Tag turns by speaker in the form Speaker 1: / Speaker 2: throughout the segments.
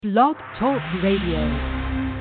Speaker 1: Blog Talk Radio.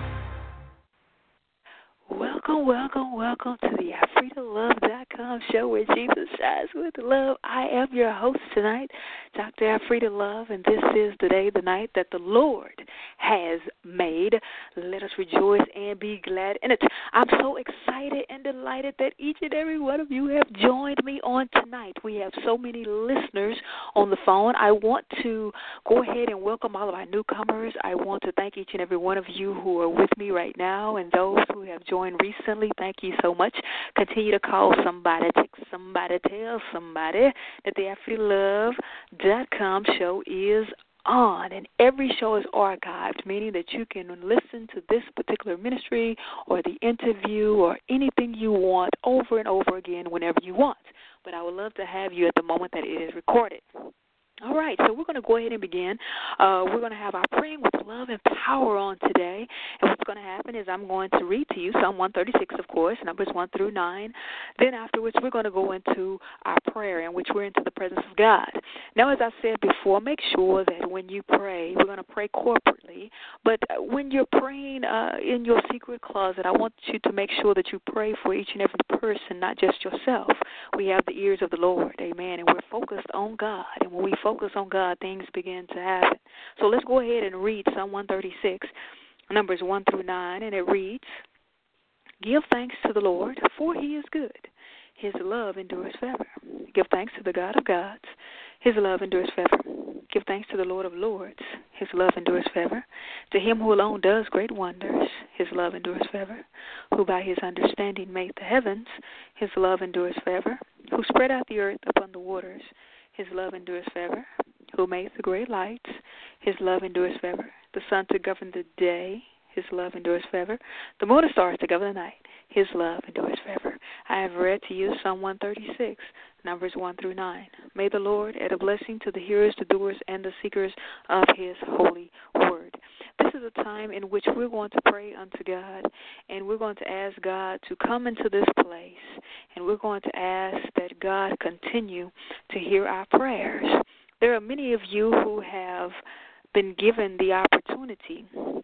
Speaker 2: Welcome to the AfridaLove.com show where Jesus shines with love. I am your host tonight, Dr. Afrida Love, and this is the day, the night that the Lord has made. Let us rejoice and be glad in it. I'm so excited and delighted that each and every one of you have joined me on tonight. We have so many listeners on the phone. I want to go ahead and welcome all of our newcomers. I want to thank each and every one of you who are with me right now, and those who have joined recently. Thank you so much. Continue to call somebody, text somebody, tell somebody that the AfridaLove.com show is on, and every show is archived, meaning that you can listen to this particular ministry or the interview or anything you want over and over again whenever you want. But I would love to have you at the moment that it is recorded. All right, so we're going to go ahead and begin. We're going to have our Praying with Love and Power on today. And what's going to happen is I'm going to read to you Psalm 136, of course, numbers 1 through 9. Then afterwards, we're going to go into our prayer in which we're into the presence of God. Now, as I said before, make sure that when you pray, we're going to pray corporately. But when you're praying in your secret closet, I want you to make sure that you pray for each and every person, not just yourself. We have the ears of the Lord, amen, and we're focused on God. And when we focus on God, things begin to happen. So let's go ahead and read Psalm 136, numbers 1 through 9, and it reads, "Give thanks to the Lord, for he is good. His love endures forever. Give thanks to the God of gods. His love endures forever. Give thanks to the Lord of lords. His love endures forever. To him who alone does great wonders. His love endures forever. Who by his understanding made the heavens. His love endures forever. Who spread out the earth upon the waters. His love endures forever. Who made the great lights. His love endures forever. The sun to govern the day. His love endures forever. The moon and stars to govern the night. His love endures forever." I have read to you Psalm 136, numbers 1 through 9. May the Lord add a blessing to the hearers, the doers, and the seekers of his holy word. This is a time in which we're going to pray unto God, and we're going to ask God to come into this place, and we're going to ask that God continue to hear our prayers. There are many of you who have been given the opportunity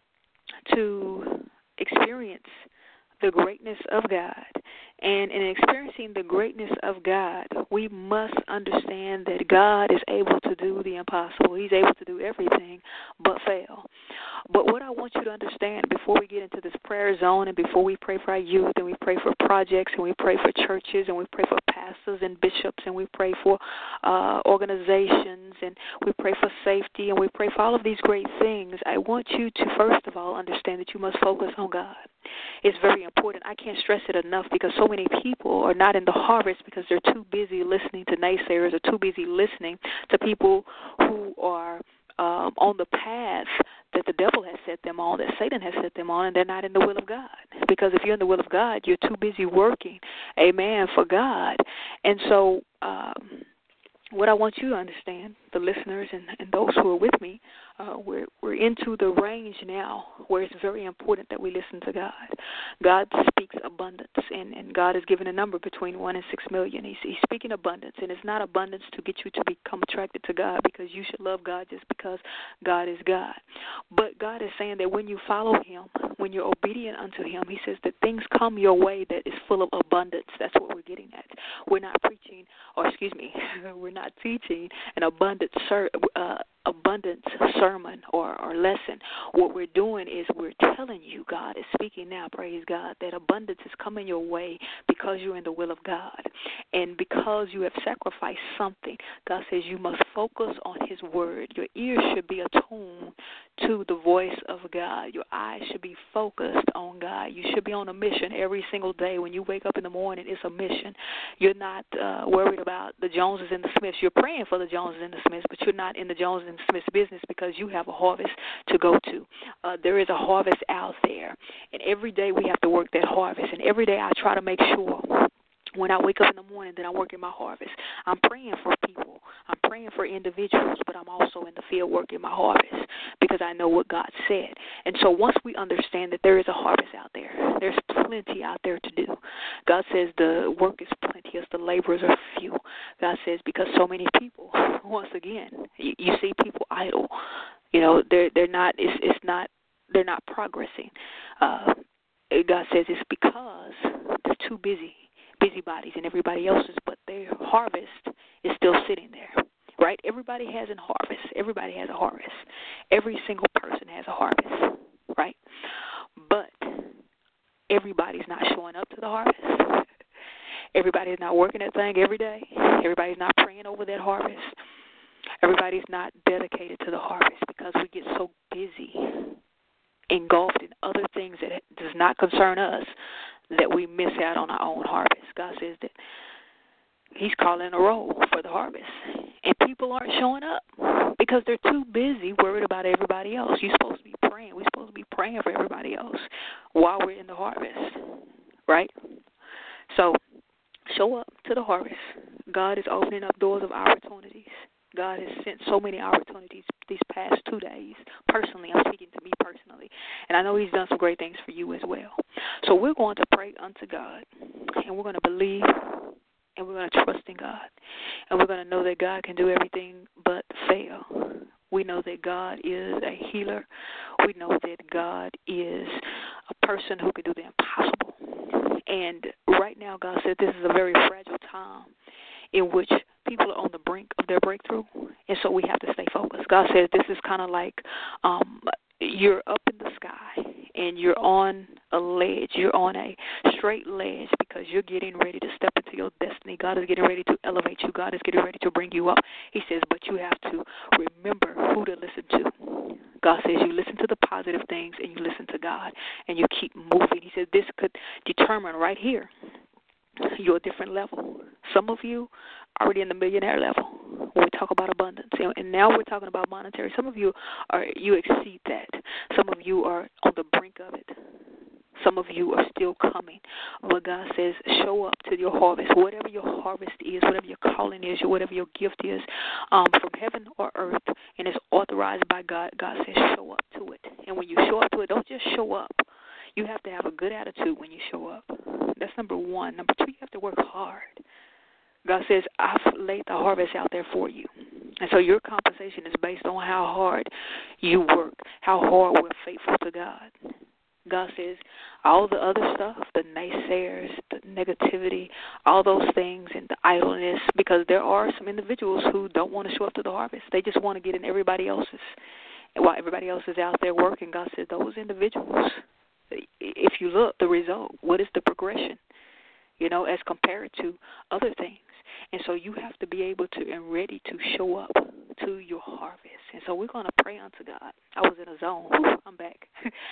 Speaker 2: to experience the greatness of God. And in experiencing the greatness of God, we must understand that God is able to do the impossible. He's able to do everything but fail. But what I want you to understand before we get into this prayer zone and before we pray for our youth and we pray for projects and we pray for churches and we pray for pastors and bishops and we pray for organizations and we pray for safety and we pray for all of these great things, I want you to first of all understand that you must focus on God. It's very important. I can't stress it enough because so many people are not in the harvest because they're too busy listening to naysayers or too busy listening to people who are on the path that the devil has set them on, that Satan has set them on, and they're not in the will of God. Because if you're in the will of God, you're too busy working, amen, for God. And so what I want you to understand, the listeners and those who are with me, we're into the range now where it's very important that we listen to God. God speaks abundance, and God has given a number between 1 and 6 million. He's speaking abundance, and it's not abundance to get you to become attracted to God because you should love God just because God is God. But God is saying that when you follow him, when you're obedient unto him, he says that things come your way that is full of abundance. That's what we're getting at. We're not preaching, we're not teaching an abundant sermon or lesson. What we're doing is we're telling you, God is speaking now, praise God, that abundance is coming your way because you're in the will of God. And because you have sacrificed something, God says you must focus on his word. Your ears should be attuned to the voice of God. Your eyes should be focused on God. You should be on a mission every single day. When you wake up in the morning, it's a mission. You're not worried about the Joneses and the Smiths. You're praying for the Joneses and the Smiths, but you're not in the Joneses and Smiths business because you have a harvest to go to. There is a harvest out there, and every day we have to work that harvest, and every day I try to make sure when I wake up in the morning that I'm working my harvest. I'm praying for people. I'm praying for individuals, but I'm also in the field working my harvest because I know what God said. And so once we understand that there is a harvest out there, there's plenty out there to do. God says the work is plenteous, the laborers are few. God says because so many people, once again, you see people idle. They're not. It's not. They're not progressing. God says it's because they're too busybodies and everybody else's, but their harvest is still sitting there, right? Everybody has a harvest. Everybody has a harvest. Every single person has a harvest, right? But everybody's not showing up to the harvest. Everybody's not working that thing every day. Everybody's not praying over that harvest. Everybody's not dedicated to the harvest because we get so busy, engulfed in other things that does not concern us, that we miss out on our own harvest. God says that He's calling a roll for the harvest, and people aren't showing up because they're too busy worried about everybody else. You're supposed to be praying. We're supposed to be praying for everybody else while we're in the harvest, right? So show up to the harvest. God is opening up doors of opportunities. God has sent so many opportunities these past 2 days. Personally, I'm speaking to me personally. And I know He's done some great things for you as well. So we're going to pray unto God, and we're going to believe, and we're going to trust in God. And we're going to know that God can do everything but fail. We know that God is a healer. We know that God is a person who can do the impossible. And right now, God said this is a very fragile time in which people are on the brink of their breakthrough, and so we have to stay focused. God says this is kind of like you're up in the sky, and you're on a ledge. You're on a straight ledge because you're getting ready to step into your destiny. God is getting ready to elevate you. God is getting ready to bring you up. He says, but you have to remember who to listen to. God says you listen to the positive things, and you listen to God, and you keep moving. He says this could determine right here you're a different level. Some of you are already in the millionaire level when we talk about abundance. And now we're talking about monetary. Some of you you exceed that. Some of you are on the brink of it. Some of you are still coming. But God says, show up to your harvest. Whatever your harvest is, whatever your calling is, whatever your gift is, from heaven or earth, and it's authorized by God, God says, show up to it. And when you show up to it, don't just show up. You have to have a good attitude when you show up. That's number one. Number two, you have to work hard. God says, I've laid the harvest out there for you. And so your compensation is based on how hard you work, how hard we're faithful to God. God says all the other stuff, the naysayers, the negativity, all those things, and the idleness, because there are some individuals who don't want to show up to the harvest. They just want to get in everybody else's. And while everybody else is out there working, God says those individuals, if you look, the result, what is the progression, as compared to other things. And so you have to be able to and ready to show up to your harvest. And so we're going to pray unto God. I was in a zone. Whew, I'm back.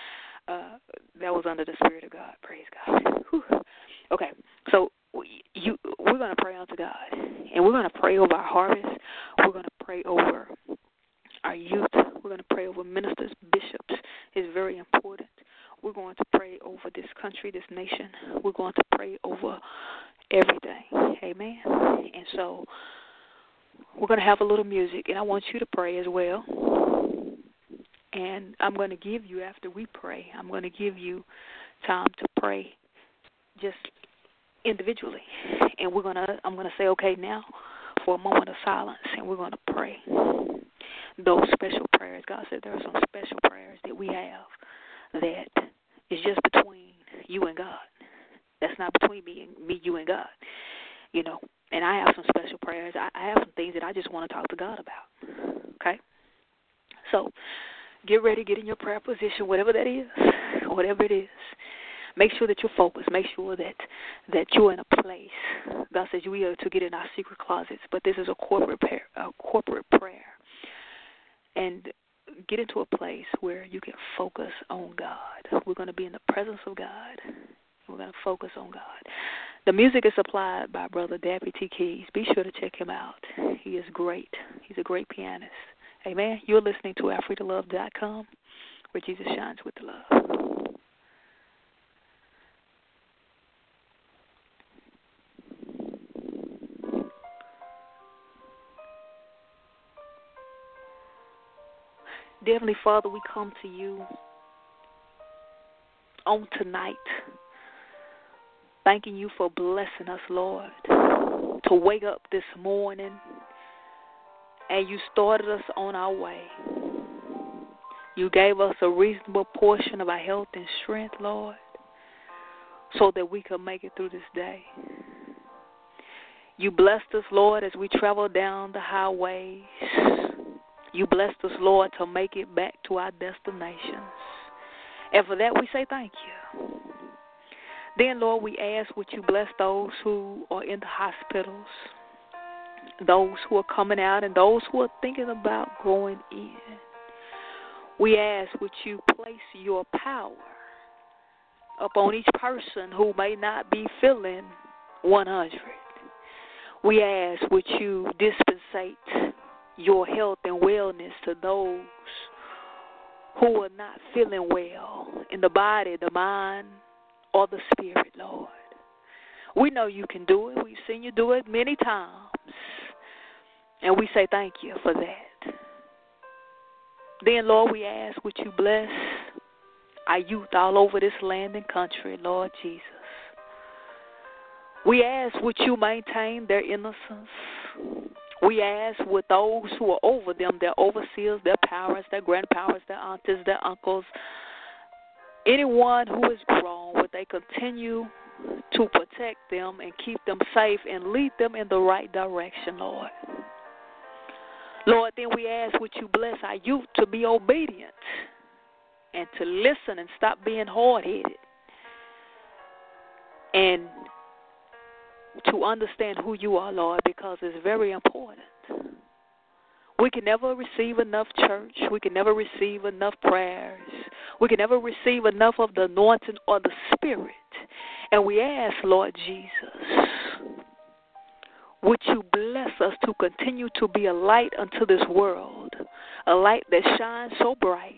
Speaker 2: That was under the Spirit of God. Praise God. Whew. Okay, so we're going to pray unto God. And we're going to pray over our harvest. We're going to pray over our youth. We're going to pray over ministers, bishops. It's very important. We're going to pray over this country, this nation. We're going to pray over everything. Amen. And so we're going to have a little music, and I want you to pray as well. And I'm going to give you, after we pray, I'm going to give you time to pray just individually. And I'm going to say, okay, now for a moment of silence, and we're going to pray those special prayers. God said there are some special prayers that we have that is just between you and God. That's not between me, you, and God. And I have some special prayers. I have some things that I just want to talk to God about. Okay? So get ready, get in your prayer position, whatever that is, whatever it is. Make sure that you're focused. Make sure that you're in a place. God says we are to get in our secret closets, but this is a corporate prayer. And get into a place where you can focus on God. We're going to be in the presence of God. We're going to focus on God. The music is supplied by Brother Dappy T. Keys. Be sure to check him out. He is great. He's a great pianist. Amen. You're listening to AfridaLove.com, where Jesus shines with the love. Dear Heavenly Father, we come to you on tonight, thanking you for blessing us, Lord, to wake up this morning, and you started us on our way. You gave us a reasonable portion of our health and strength, Lord, so that we could make it through this day. You blessed us, Lord, as we travel down the highways. You blessed us, Lord, to make it back to our destinations. And for that, we say thank you. Then, Lord, we ask would you bless those who are in the hospitals, those who are coming out, and those who are thinking about going in. We ask would you place your power upon each person who may not be feeling 100. We ask would you dispensate your health and wellness to those who are not feeling well in the body, the mind, or the spirit, Lord. We know you can do it. We've seen you do it many times. And we say thank you for that. Then, Lord, we ask would you bless our youth all over this land and country, Lord Jesus. We ask would you maintain their innocence. We ask with those who are over them, their overseers, their parents, their grandparents, their aunties, their uncles, anyone who is grown, would they continue to protect them and keep them safe and lead them in the right direction, Lord. Lord, then we ask would you bless our youth to be obedient and to listen and stop being hard-headed and to understand who you are, Lord, because it's very important. We can never receive enough church. We can never receive enough prayers. We can never receive enough of the anointing or the Spirit. And we ask, Lord Jesus, would you bless us to continue to be a light unto this world, a light that shines so bright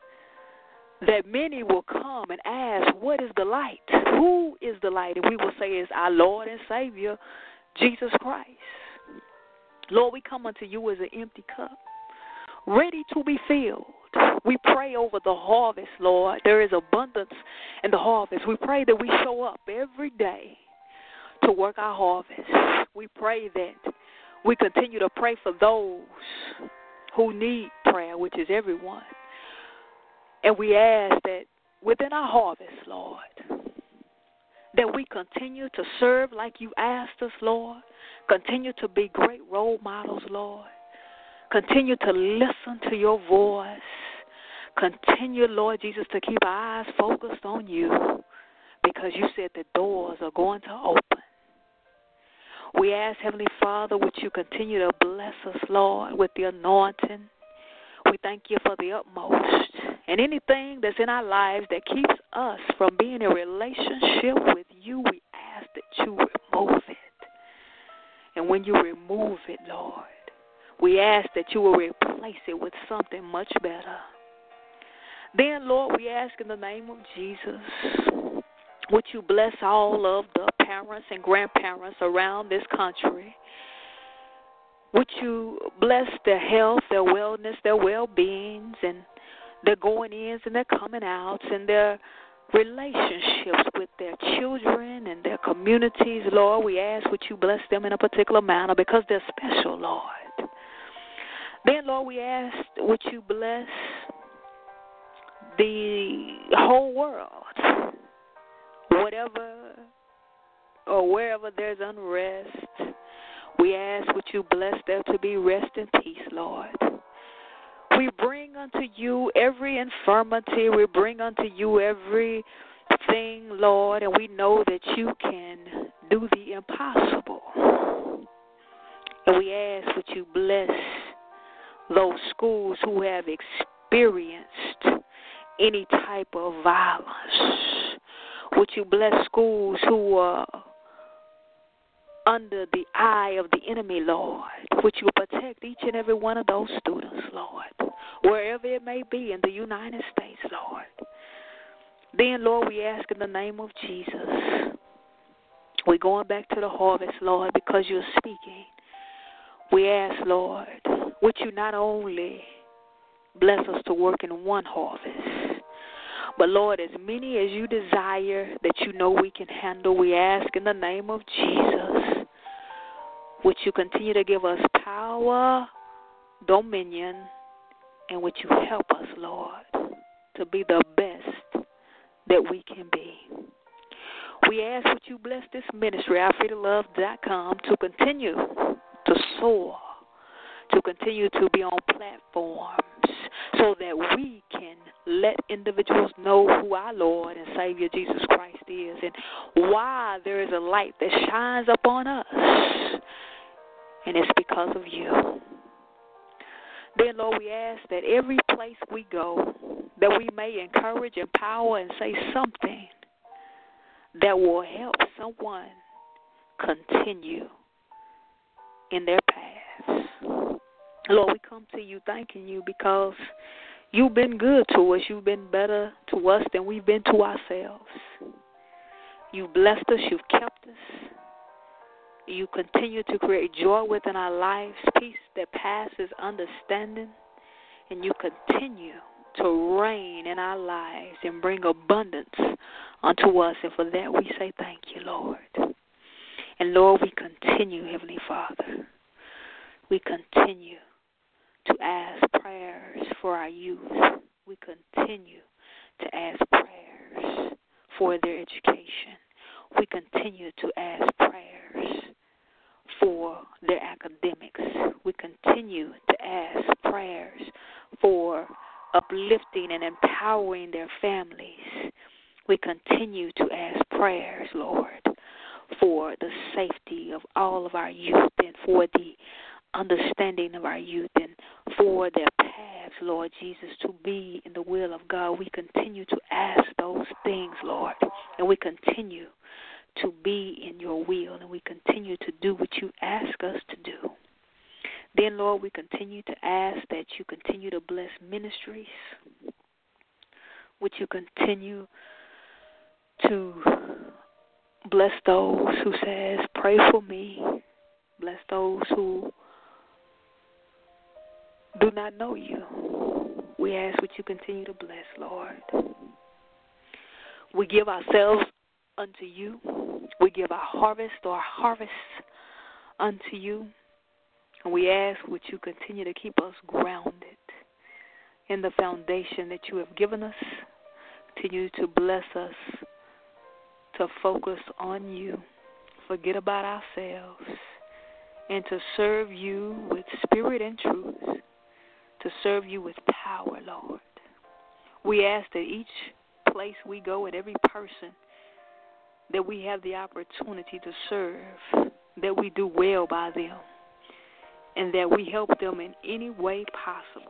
Speaker 2: that many will come and ask, what is the light? Who is the light? And we will say, it's our Lord and Savior, Jesus Christ. Lord, we come unto you as an empty cup, ready to be filled. We pray over the harvest, Lord. There is abundance in the harvest. We pray that we show up every day to work our harvest. We pray that we continue to pray for those who need prayer, which is everyone. And we ask that within our harvest, Lord, that we continue to serve like you asked us, Lord. Continue to be great role models, Lord. Continue to listen to your voice. Continue, Lord Jesus, to keep our eyes focused on you because you said the doors are going to open. We ask, Heavenly Father, would you continue to bless us, Lord, with the anointing. We thank you for the utmost. And anything that's in our lives that keeps us from being in a relationship with you, we ask that you remove it. And when you remove it, Lord, we ask that you will replace it with something much better. Then, Lord, we ask in the name of Jesus, would you bless all of the parents and grandparents around this country? Would you bless their health, their wellness, their well-beings, and their going-ins and their coming-outs, and their relationships with their children and their communities, Lord. We ask would you bless them in a particular manner because they're special, Lord. Then, Lord, we ask would you bless the whole world, whatever or wherever there's unrest. We ask would you bless there to be rest and peace, Lord. We bring unto you every infirmity. We bring unto you everything, Lord, and we know that you can do the impossible. And we ask would you bless those schools who have experienced any type of violence. Would you bless schools who are under the eye of the enemy, Lord? Would you protect each and every one of those students, Lord, wherever it may be in the United States, Lord. Then, Lord, we ask in the name of Jesus. We're going back to the harvest, Lord, because you're speaking. We ask, Lord, would you not only bless us to work in one harvest, but, Lord, as many as you desire that you know we can handle, we ask in the name of Jesus, would you continue to give us power, dominion, And would you help us, Lord, to be the best that we can be. We ask that you bless this ministry, OurFreedomLove.com, to continue to soar, to continue to be on platforms so that we can let individuals know who our Lord and Savior Jesus Christ is and why there is a light that shines upon us, and it's because of you. Then, Lord, we ask that every place we go, that we may encourage, empower, and say something that will help someone continue in their paths. Lord, we come to you thanking you because you've been good to us. You've been better to us than we've been to ourselves. You've blessed us. You've kept us. You continue to create joy within our lives, peace that passes understanding, and you continue to reign in our lives and bring abundance unto us. And for that we say thank you, Lord. And Lord, we continue, Heavenly Father, we continue to ask prayers for our youth. We continue to ask prayers for their education. We continue to ask prayers for their academics. We continue to ask prayers for uplifting and empowering their families. We continue to ask prayers, Lord, for the safety of all of our youth and for the understanding of our youth and for their paths, Lord Jesus, to be in the will of God. We continue to ask those things, Lord, and we continue to be in your will, and we continue to do what you ask us to do. Then, Lord, we continue to ask that you continue to bless ministries, would you continue to bless those who says, pray for me, bless those who do not know you. We ask what you continue to bless, Lord. We give ourselves unto you. We give our harvest unto you. And we ask would you continue to keep us grounded in the foundation that you have given us. Continue to bless us to focus on you, forget about ourselves, and to serve you with spirit and truth, to serve you with power, Lord. We ask that each place we go and every person that we have the opportunity to serve, that we do well by them, and that we help them in any way possible.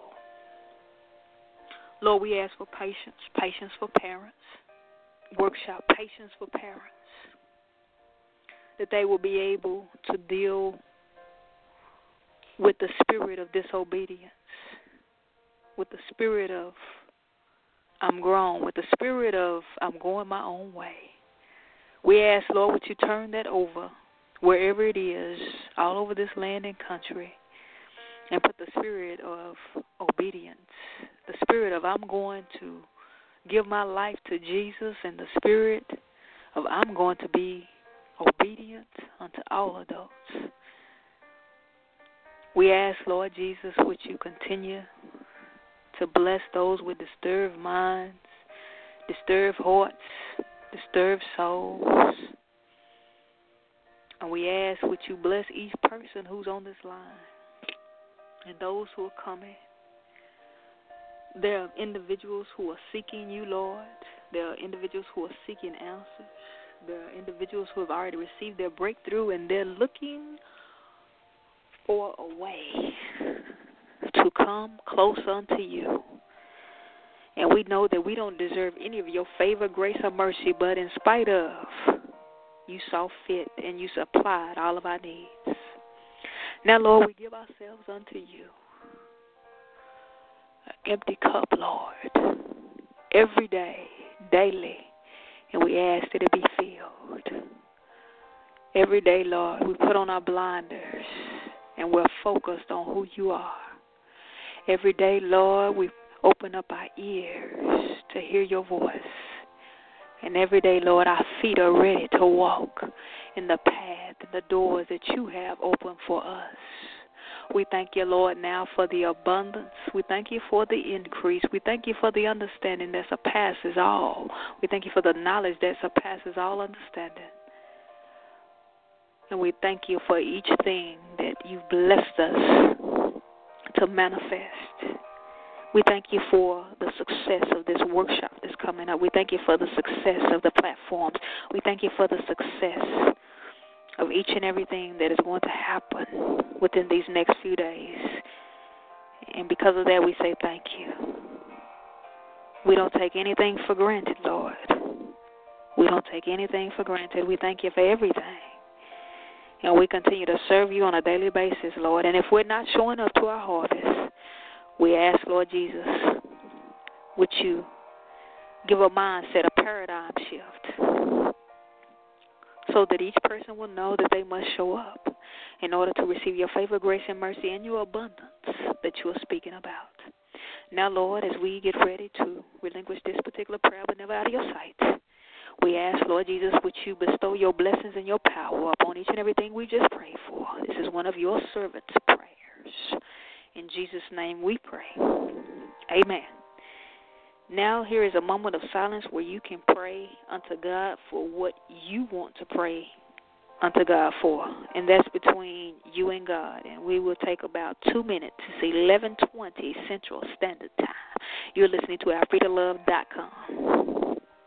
Speaker 2: Lord, we ask for patience for parents, workshop patience for parents, that they will be able to deal with the spirit of disobedience, with the spirit of I'm grown, with the spirit of I'm going my own way. We ask, Lord, would you turn that over wherever it is, all over this land and country, and put the spirit of obedience, the spirit of I'm going to give my life to Jesus, and the spirit of I'm going to be obedient unto all adults. We ask, Lord Jesus, would you continue to bless those with disturbed minds, disturbed hearts, disturbed souls. And we ask, would you bless each person who's on this line and those who are coming. There are individuals who are seeking you, Lord. There are individuals who are seeking answers. There are individuals who have already received their breakthrough, and they're looking for a way to come close unto you. And we know that we don't deserve any of your favor, grace, or mercy, but in spite of, you saw fit and you supplied all of our needs. Now, Lord, we give ourselves unto you. An empty cup, Lord, every day, daily, and we ask that it be filled. Every day, Lord, we put on our blinders and we're focused on who you are. Every day, Lord, we open up our ears to hear your voice. And every day, Lord, our feet are ready to walk in the path and the doors that you have opened for us. We thank you, Lord, now for the abundance. We thank you for the increase. We thank you for the understanding that surpasses all. We thank you for the knowledge that surpasses all understanding. And we thank you for each thing that you've blessed us to manifest. We thank you for the success of this workshop that's coming up. We thank you for the success of the platforms. We thank you for the success of each and everything that is going to happen within these next few days. And because of that, we say thank you. We don't take anything for granted, Lord. We don't take anything for granted. We thank you for everything. And we continue to serve you on a daily basis, Lord. And if we're not showing up to our harvest, we ask, Lord Jesus, would you give a mindset, a paradigm shift, so that each person will know that they must show up in order to receive your favor, grace, and mercy and your abundance that you are speaking about. Now, Lord, as we get ready to relinquish this particular prayer, but never out of your sight, we ask, Lord Jesus, would you bestow your blessings and your power upon each and everything we just prayed for. This is one of your servants' prayers. In Jesus' name we pray. Amen. Now here is a moment of silence where you can pray unto God for what you want to pray unto God for. And that's between you and God. And we will take about 2 minutes. It's 11:20 Central Standard Time. You're listening to AfridaLove.com.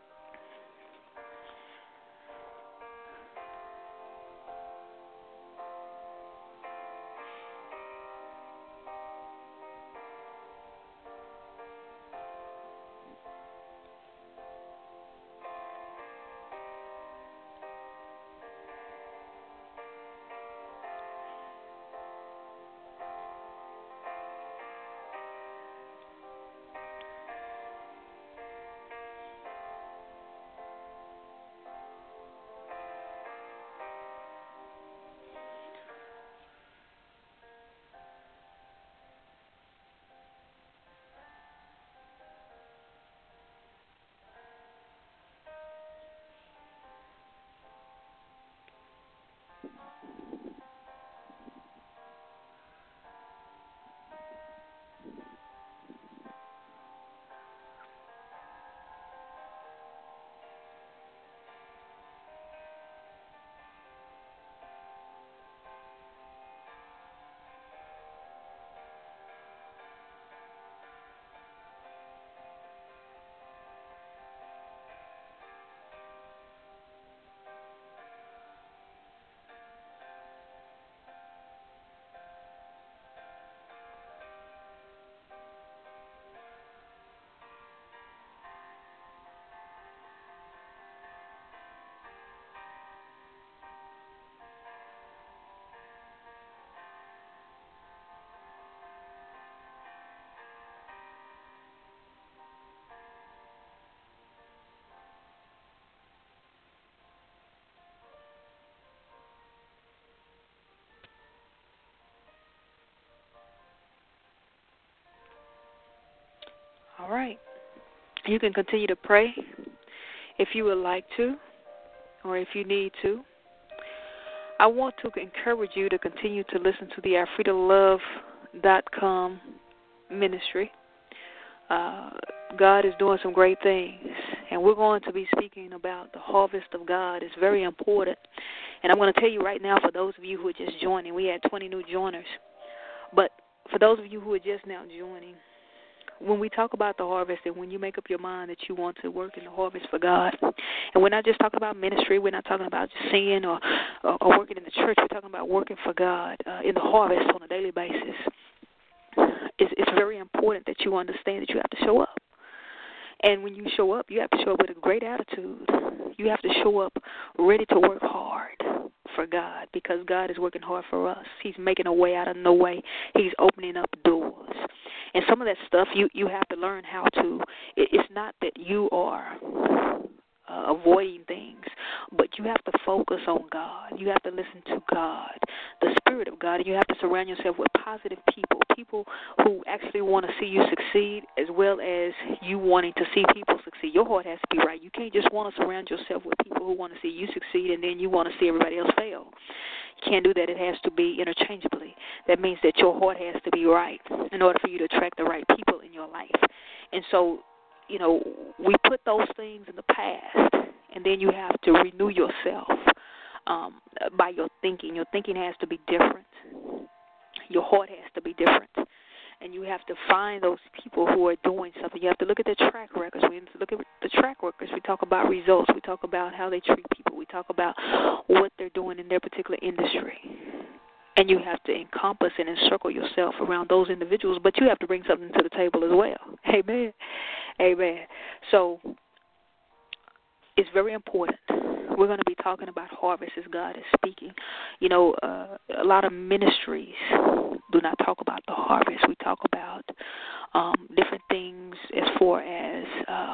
Speaker 2: All right. You can continue to pray if you would like to or if you need to. I want to encourage you to continue to listen to the AfridaLove.com ministry. God is doing some great things, and we're going to be speaking about the harvest of God. It's very important. And I'm going to tell you right now, for those of you who are just joining, we had 20 new joiners. But for those of you who are just now joining, when we talk about the harvest and when you make up your mind that you want to work in the harvest for God, and we're not just talking about ministry, we're not talking about just singing or working in the church, we're talking about working for God in the harvest on a daily basis. It's very important that you understand that you have to show up. And when you show up, you have to show up with a great attitude. You have to show up ready to work hard for God, because God is working hard for us. He's making a way out of no way. He's opening up doors. And some of that stuff you have to learn how to. It's not that you are avoiding things, but you have to focus on God. You have to listen to God, the Spirit of God, and you have to surround yourself with positive people people who actually want to see you succeed as well as you wanting to see people succeed. Your heart has to be right. You can't just want to surround yourself with people who want to see you succeed and then you want to see everybody else fail. You can't do that. It has to be interchangeably. That means that your heart has to be right in order for you to attract the right people in your life. And so, we put those things in the past, and then you have to renew yourself by your thinking. Your thinking has to be different. Your heart has to be different. And you have to find those people who are doing something. You have to look at their track records. We have to look at the track records. We talk about results. We talk about how they treat people. We talk about what they're doing in their particular industry. And you have to encompass and encircle yourself around those individuals, but you have to bring something to the table as well. Amen. Amen. So it's very important. We're going to be talking about harvest as God is speaking. A lot of ministries do not talk about the harvest. We talk about different things as far as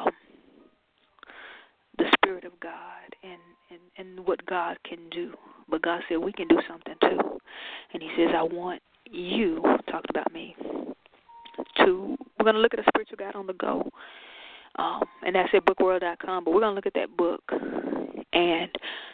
Speaker 2: the Spirit of God and what God can do. But God said we can do something too. And he says, I want you, talked about me, we're going to look at a spiritual guide on the go. And that's at bookworld.com. But we're going to look at that book. And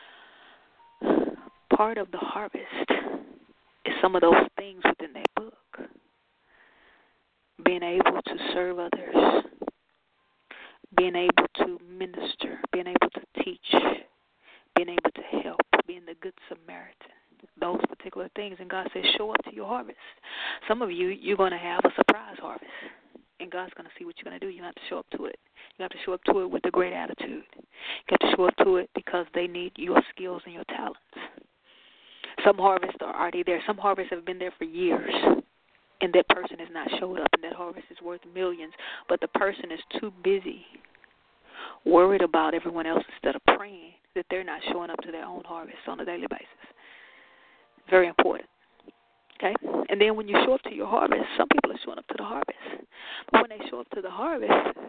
Speaker 2: part of the harvest is some of those things within that book. Being able to serve others, being able to minister, being able to teach, being able to help, being the good Samaritan, those particular things. And God says, show up to your harvest. Some of you, you're going to have a surprise harvest. And God's going to see what you're going to do. You have to show up to it. You have to show up to it with a great attitude. You have to show up to it because they need your skills and your talents. Some harvests are already there. Some harvests have been there for years, and that person has not showed up, and that harvest is worth millions. But the person is too busy, worried about everyone else instead of praying that they're not showing up to their own harvest on a daily basis. Very important. Okay? And then when you show up to your harvest, some people are showing up to the harvest. But when they show up to the harvest,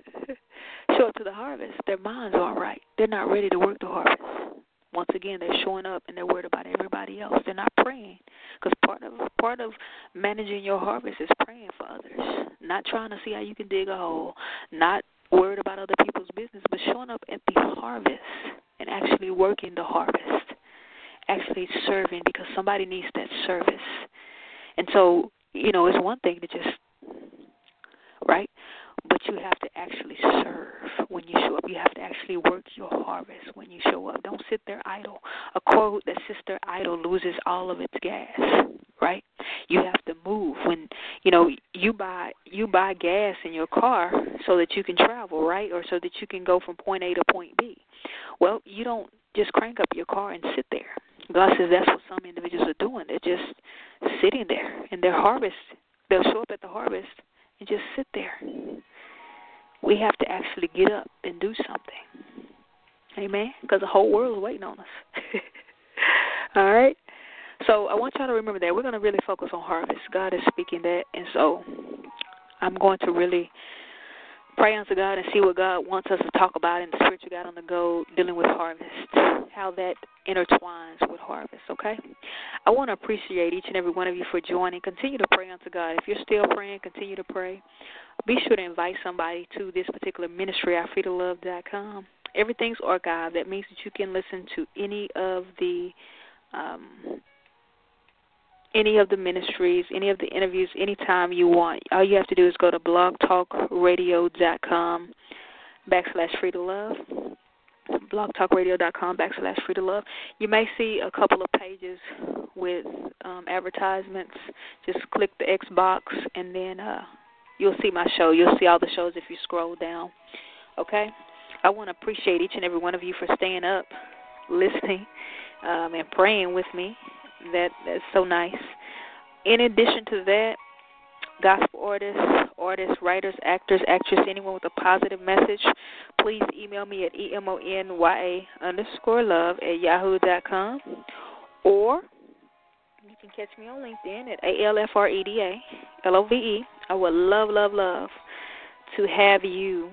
Speaker 2: their minds aren't right. They're not ready to work the harvest. Once again, they're showing up and they're worried about everybody else. They're not praying. Because part of managing your harvest is praying for others. Not trying to see how you can dig a hole. Not worried about other people's business, but showing up at the harvest and actually working the harvest. Actually serving because somebody needs that service. And so, it's one thing to just, right? But you have to actually serve when you show up. You have to actually work your harvest when you show up. Don't sit there idle. A car that sits there idle loses all of its gas, right? You have to move. When, you buy gas in your car so that you can travel, right? Or so that you can go from point A to point B. Well, you don't just crank up your car and sit there. God says that's what some individuals are doing. They're just sitting there in their harvest. They'll show up at the harvest and just sit there. We have to actually get up and do something. Amen? Because the whole world is waiting on us. All right? So I want y'all to remember that. We're going to really focus on harvest. God is speaking that. And so I'm going to really pray unto God and see what God wants us to talk about in the spiritual guide on the go, dealing with harvest, how that intertwines with harvest, okay? I want to appreciate each and every one of you for joining. Continue to pray unto God. If you're still praying, continue to pray. Be sure to invite somebody to this particular ministry, ifreedomlove.com. Everything's archived. That means that you can listen to any of the ministries, any of the interviews, anytime you want. All you have to do is go to blogtalkradio.com/freedomlove, blogtalkradio.com/freedomlove. You may see a couple of pages with advertisements. Just click the X box, and then you'll see my show. You'll see all the shows if you scroll down. Okay? I want to appreciate each and every one of you for staying up, listening, and praying with me. That's so nice. In addition to that, gospel artists, writers, actors, actresses, anyone with a positive message, please email me at emonya_love@yahoo.com, or you can catch me on LinkedIn at ALFREDALOVE. I would love to have you,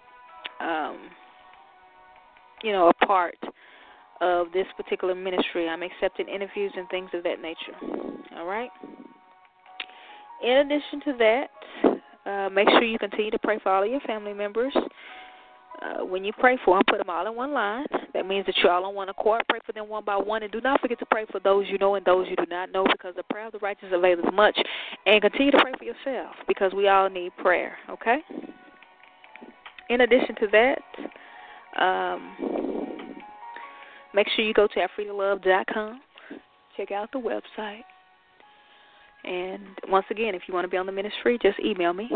Speaker 2: a part of this particular ministry. I'm accepting interviews and things of that nature. All right? In addition to that, make sure you continue to pray for all of your family members. When you pray for them, put them all in one line. That means that you're all on one accord. Pray for them one by one. And do not forget to pray for those you know and those you do not know, because the prayer of the righteous availeth much. And continue to pray for yourself, because we all need prayer, okay? In addition to that, make sure you go to AfridaLove.com. Check out the website. And once again, if you want to be on the ministry, just email me.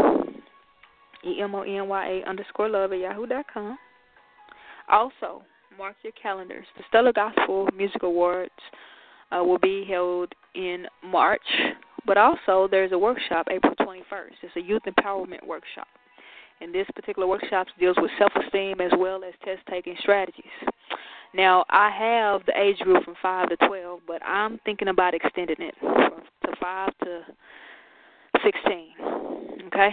Speaker 2: EMONYA_love@yahoo.com. Also, mark your calendars. The Stellar Gospel Music Awards will be held in March, but also there's a workshop April 21st. It's a youth empowerment workshop. And this particular workshop deals with self-esteem as well as test-taking strategies. Now, I have the age group from 5 to 12, but I'm thinking about extending it to 5 to 16, okay?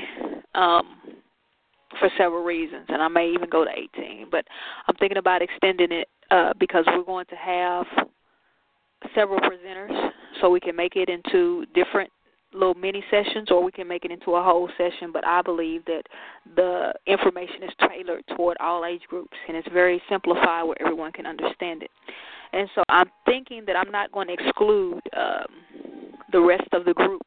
Speaker 2: For several reasons, and I may even go to 18. But I'm thinking about extending it because we're going to have several presenters, so we can make it into different little mini sessions, or we can make it into a whole session. But I believe that the information is tailored toward all age groups, and it's very simplified where everyone can understand it. And so I'm thinking that I'm not going to exclude the rest of the group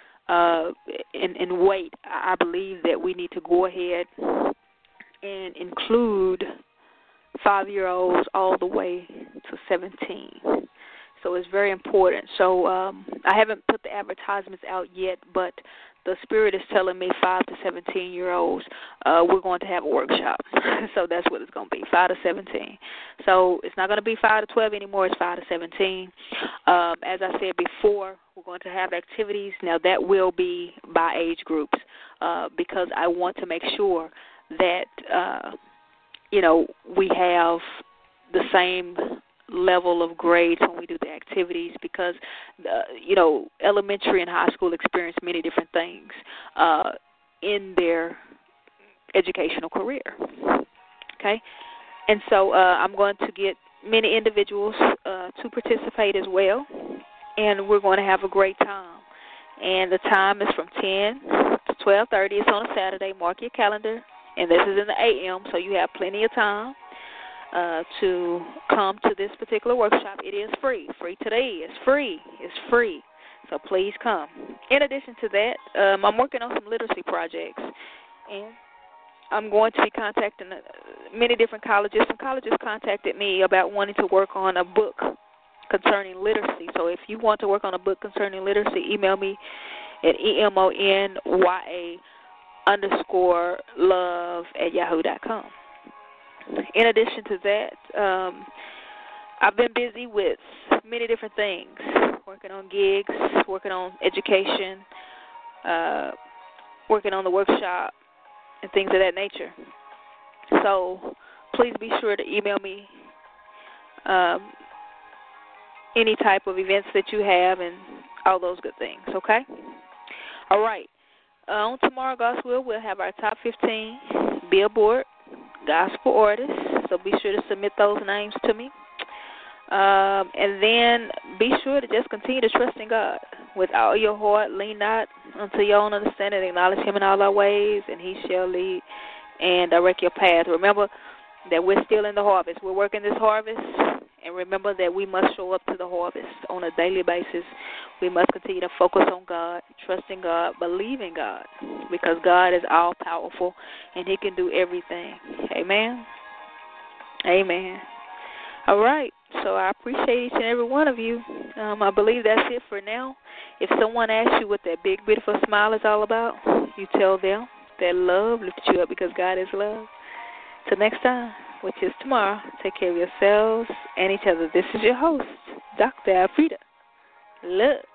Speaker 2: and wait. I believe that we need to go ahead and include 5-year-olds all the way to 17. So it's very important. So I haven't put the advertisements out yet, but the Spirit is telling me 5 to 17-year-olds, we're going to have a workshop. So that's what it's going to be, 5 to 17. So it's not going to be 5 to 12 anymore. It's 5 to 17. As I said before, we're going to have activities. Now, that will be by age groups because I want to make sure that, we have the same level of grades when we do the activities, because elementary and high school experience many different things in their educational career. Okay, and so I'm going to get many individuals to participate as well, and we're going to have a great time. And the time is from 10 to 12:30. It's on a Saturday. Mark your calendar, and this is in the a.m., so you have plenty of time to come to this particular workshop. It is free. Free today. It's free. It's free. So please come. In addition to that, I'm working on some literacy projects, and I'm going to be contacting many different colleges. Some colleges contacted me about wanting to work on a book concerning literacy. So if you want to work on a book concerning literacy, email me at EMONYA_love@yahoo.com. In addition to that, I've been busy with many different things, working on gigs, working on education, working on the workshop, and things of that nature. So please be sure to email me any type of events that you have and all those good things, okay? All right. On tomorrow, God's will, we'll have our top 15 Billboard gospel artists, so be sure to submit those names to me. And then be sure to just continue to trust in God with all your heart. Lean not unto your own understanding. Acknowledge Him in all our ways, and He shall lead and direct your path. Remember that we're still in the harvest. We're working this harvest, and remember that we must show up to the harvest on a daily basis. We must continue to focus on God, trust in God, believe in God, because God is all-powerful, and He can do everything. Amen? Amen. All right. So I appreciate each and every one of you. I believe that's it for now. If someone asks you what that big, beautiful smile is all about, you tell them that love lifts you up because God is love. Till next time, which is tomorrow, take care of yourselves and each other. This is your host, Dr. Afrida Love.